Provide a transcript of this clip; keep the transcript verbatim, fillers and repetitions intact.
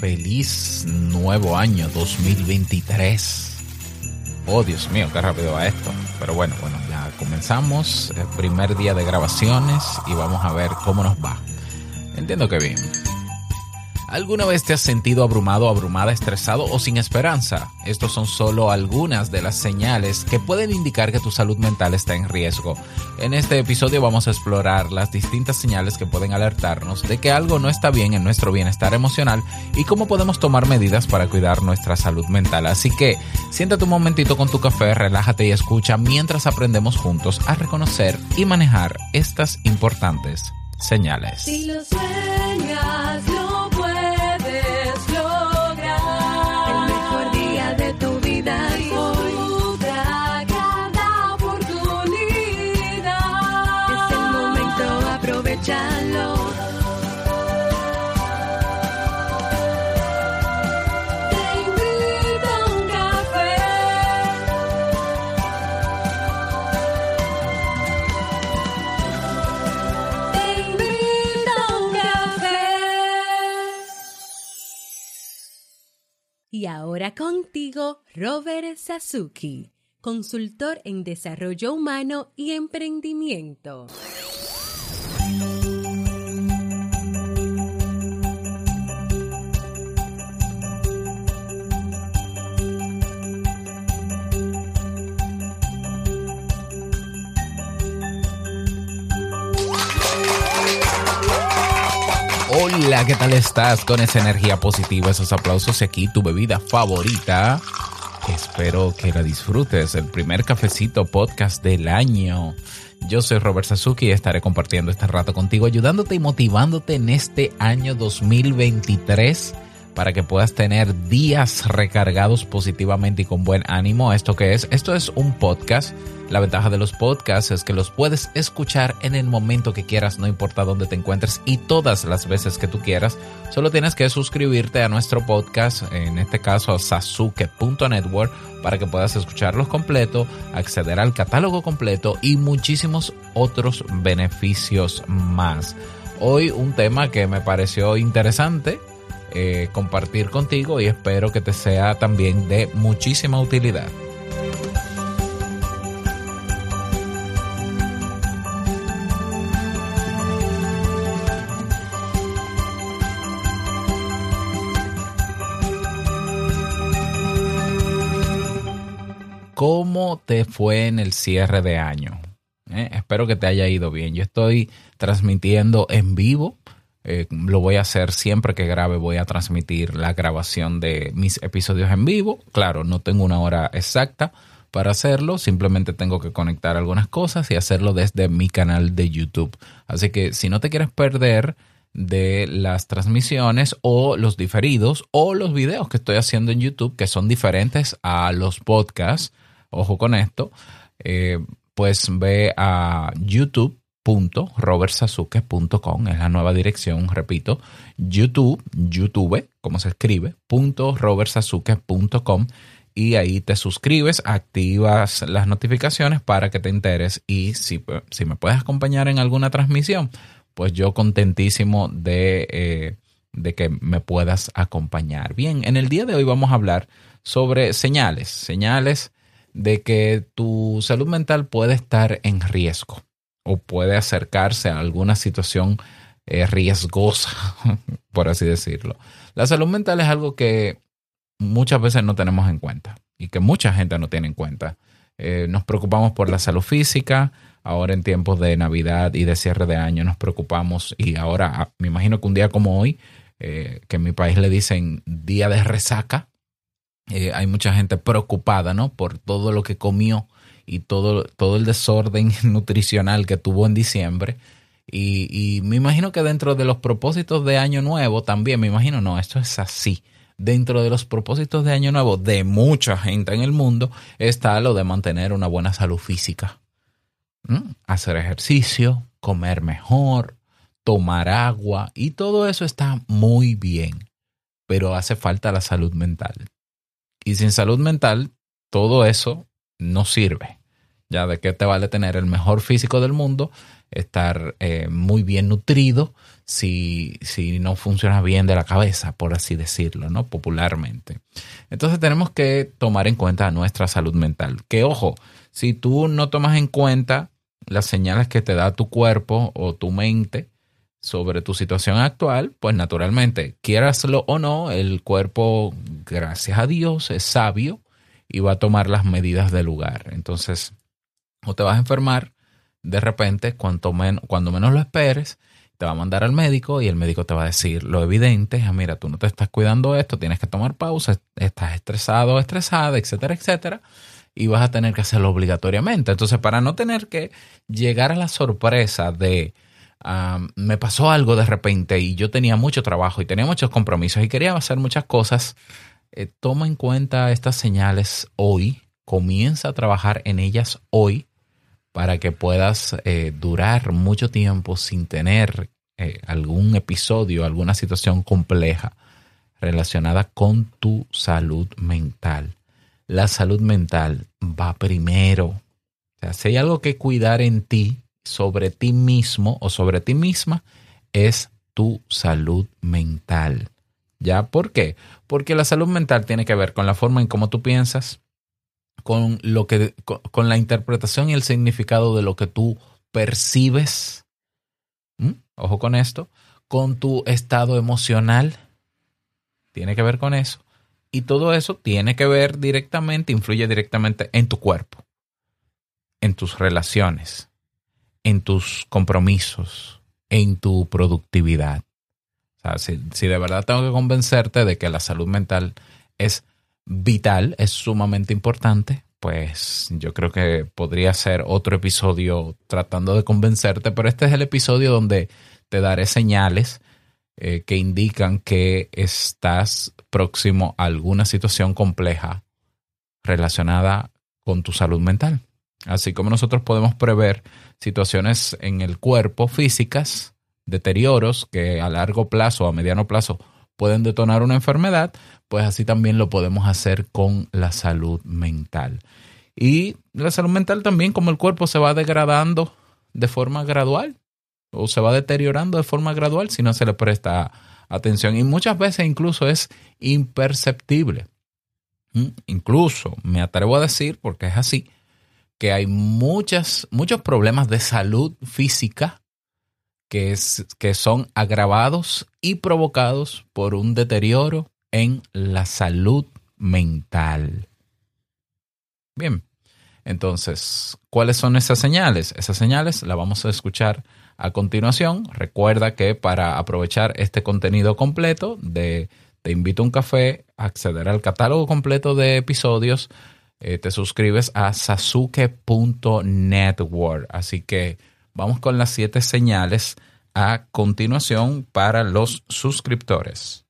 Feliz nuevo año dos mil veintitrés. Oh, Dios mío, qué rápido va esto. Pero bueno, bueno, ya comenzamos el primer día de grabaciones y vamos a ver cómo nos va. Entiendo que bien. ¿Alguna vez te has sentido abrumado, abrumada, estresado o sin esperanza? Estos son solo algunas de las señales que pueden indicar que tu salud mental está en riesgo. En este episodio vamos a explorar las distintas señales que pueden alertarnos de que algo no está bien en nuestro bienestar emocional y cómo podemos tomar medidas para cuidar nuestra salud mental. Así que siéntate un momentito con tu café, relájate y escucha mientras aprendemos juntos a reconocer y manejar estas importantes señales. Si lo sueñas, lo Y ahora contigo, Robert Sasuki, consultor en desarrollo humano y emprendimiento. Hola, ¿qué tal estás? Con esa energía positiva, esos aplausos y aquí tu bebida favorita. Espero que la disfrutes, el primer cafecito podcast del año. Yo soy Robert Sasuki y estaré compartiendo este rato contigo, ayudándote y motivándote en este año dos mil veintitrés para que puedas tener días recargados positivamente y con buen ánimo. ¿Esto qué es? Esto es un podcast. La ventaja de los podcasts es que los puedes escuchar en el momento que quieras, no importa dónde te encuentres y todas las veces que tú quieras. Solo tienes que suscribirte a nuestro podcast, en este caso a sasuke punto network, para que puedas escucharlos completo, acceder al catálogo completo y muchísimos otros beneficios más. Hoy un tema que me pareció interesante eh, compartir contigo y espero que te sea también de muchísima utilidad. ¿Cómo te fue en el cierre de año? Eh, espero que te haya ido bien. Yo estoy transmitiendo en vivo. Eh, lo voy a hacer siempre que grabe. Voy a transmitir la grabación de mis episodios en vivo. Claro, no tengo una hora exacta para hacerlo. Simplemente tengo que conectar algunas cosas y hacerlo desde mi canal de YouTube. Así que si no te quieres perder de las transmisiones o los diferidos o los videos que estoy haciendo en YouTube, que son diferentes a los podcasts, ojo con esto, eh, pues ve a youtube punto robert sasuke punto com, es la nueva dirección, repito, YouTube, YouTube, como se escribe, punto robert sasuke punto com, y ahí te suscribes, activas las notificaciones para que te enteres y si, si me puedes acompañar en alguna transmisión, pues yo contentísimo de, eh, de que me puedas acompañar. Bien, en el día de hoy vamos a hablar sobre señales, señales de que tu salud mental puede estar en riesgo o puede acercarse a alguna situación eh, riesgosa, por así decirlo. La salud mental es algo que muchas veces no tenemos en cuenta y que mucha gente no tiene en cuenta. Eh, nos preocupamos por la salud física. Ahora en tiempos de Navidad y de cierre de año nos preocupamos y ahora me imagino que un día como hoy, eh, que en mi país le dicen día de resaca, eh, hay mucha gente preocupada, ¿no? Por todo lo que comió y todo, todo el desorden nutricional que tuvo en diciembre. Y, y me imagino que dentro de los propósitos de Año Nuevo también, me imagino, no, esto es así. Dentro de los propósitos de Año Nuevo de mucha gente en el mundo está lo de mantener una buena salud física. ¿Mm? Hacer ejercicio, comer mejor, tomar agua y todo eso está muy bien, pero hace falta la salud mental. Y sin salud mental, todo eso no sirve. Ya, ¿de qué te vale tener el mejor físico del mundo, estar eh, muy bien nutrido, si, si no funciona bien de la cabeza, por así decirlo, ¿no? Popularmente. Entonces tenemos que tomar en cuenta nuestra salud mental. Que ojo, si tú no tomas en cuenta las señales que te da tu cuerpo o tu mente sobre tu situación actual, pues naturalmente, quieraslo o no, el cuerpo, gracias a Dios, es sabio y va a tomar las medidas del lugar. Entonces, o te vas a enfermar de repente, cuanto men- cuando menos lo esperes, te va a mandar al médico y el médico te va a decir lo evidente, ah, mira, tú no te estás cuidando esto, tienes que tomar pausa, estás estresado o estresada, etcétera, etcétera, y vas a tener que hacerlo obligatoriamente. Entonces, para no tener que llegar a la sorpresa de um, me pasó algo de repente y yo tenía mucho trabajo y tenía muchos compromisos y quería hacer muchas cosas, eh, toma en cuenta estas señales hoy, comienza a trabajar en ellas hoy, para que puedas eh, durar mucho tiempo sin tener eh, algún episodio, alguna situación compleja relacionada con tu salud mental. La salud mental va primero. O sea, si hay algo que cuidar en ti, sobre ti mismo o sobre ti misma, es tu salud mental. ¿Ya? ¿Por qué? Porque la salud mental tiene que ver con la forma en cómo tú piensas, con lo que con, con la interpretación y el significado de lo que tú percibes. ¿Mm? Ojo con esto, con tu estado emocional, tiene que ver con eso. Y todo eso tiene que ver directamente, influye directamente en tu cuerpo, en tus relaciones, en tus compromisos, en tu productividad. O sea, si, si de verdad tengo que convencerte de que la salud mental es vital, es sumamente importante, pues yo creo que podría ser otro episodio tratando de convencerte, pero este es el episodio donde te daré señales eh, que indican que estás próximo a alguna situación compleja relacionada con tu salud mental. Así como nosotros podemos prever situaciones en el cuerpo físicas, deterioros que a largo plazo o a mediano plazo pueden detonar una enfermedad, pues así también lo podemos hacer con la salud mental. Y la salud mental también, como el cuerpo se va degradando de forma gradual o se va deteriorando de forma gradual si no se le presta atención. Y muchas veces incluso es imperceptible. ¿Mm? Incluso me atrevo a decir, porque es así, que hay muchas, muchos problemas de salud física Que, es, que son agravados y provocados por un deterioro en la salud mental. Bien, entonces, ¿cuáles son esas señales? Esas señales las vamos a escuchar a continuación. Recuerda que para aprovechar este contenido completo de Te invito a un café, acceder al catálogo completo de episodios, eh, te suscribes a sasuke punto network. Así que vamos con las siete señales a continuación para los suscriptores.